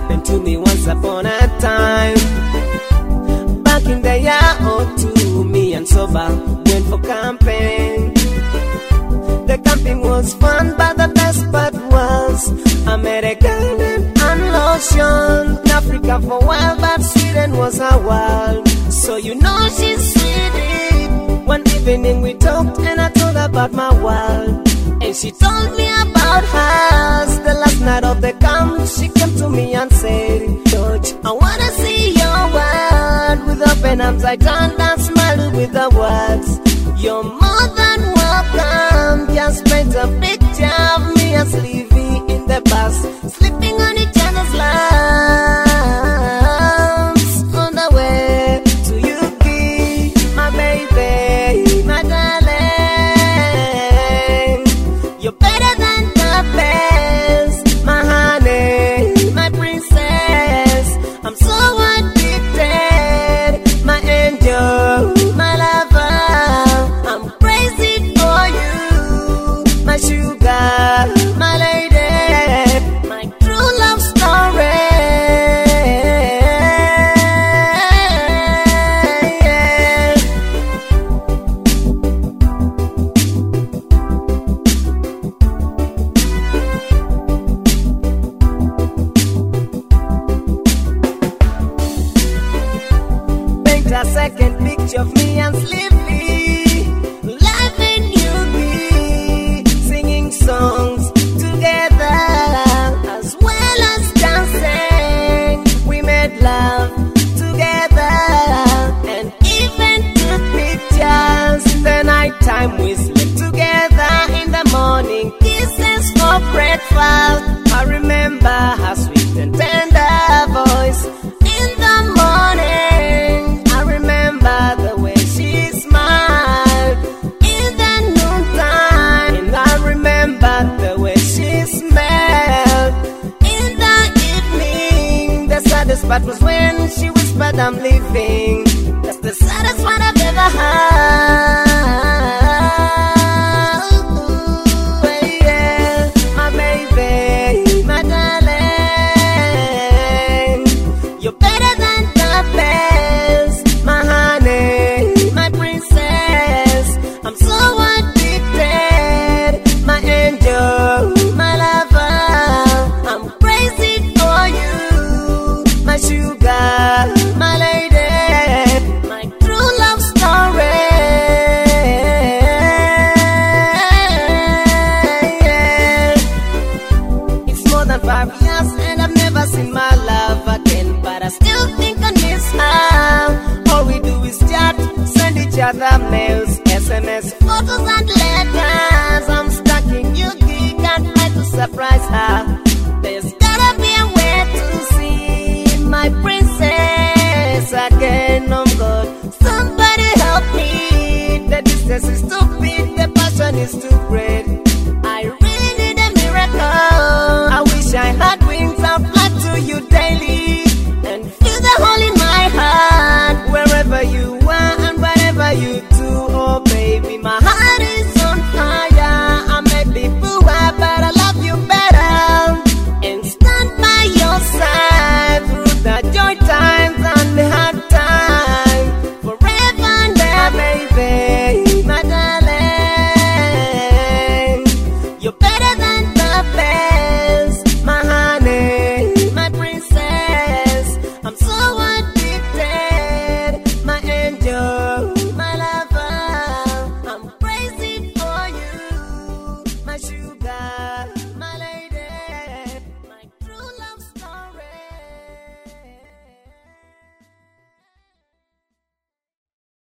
happened to me once upon a time. Back in the year or two, me and Soba went for camping. The camping was fun, but the best part was I met a girl named Ann Lotion. Africa for a while, but Sweden was her world. So you know she's Swedish. One evening we talked and I told her about my world, and she told me about hers. The last night of the camp, she came to me and said, George, I wanna see your world. With open arms I turned and smiled with the words, you're more than welcome. Just paint a picture of me and Sleepy in the bus, sleeping on each other's laps on the way to Yuki, my baby, my darling. You're better than the best, my honey, my princess. I'm so addicted, my angel, my lover. I'm crazy for you, my sugar, my lady, my true love story. Paint a second picture of me and Sleepy, laughing Yugi, singing songs together as well as dancing. We made love together and even took pictures. The night time we slept together, in the morning kisses for breakfast. I remember her sweet and tender voice in the morning. I remember the way she smiled in the noontime, and I remember the way she smelled in the evening. The saddest part was when she whispered, I'm leaving. That's the saddest one I've ever heard. Yeah. My baby, my darling, you're better than the best, my honey, my princess. I'm so addicted, my angel, my lover. I'm crazy for you, my sugar, my lady, my true love story. Yeah. It's more than 5 years and I've never seen my love again, but I still think I miss her. All we do is chat, send each other mails, SMS, photos and letters. I'm stuck in Yuki, can't wait to surprise her. There's gotta be a way to see my princess again. Oh God, somebody help me. The distance is too big, the passion is too great.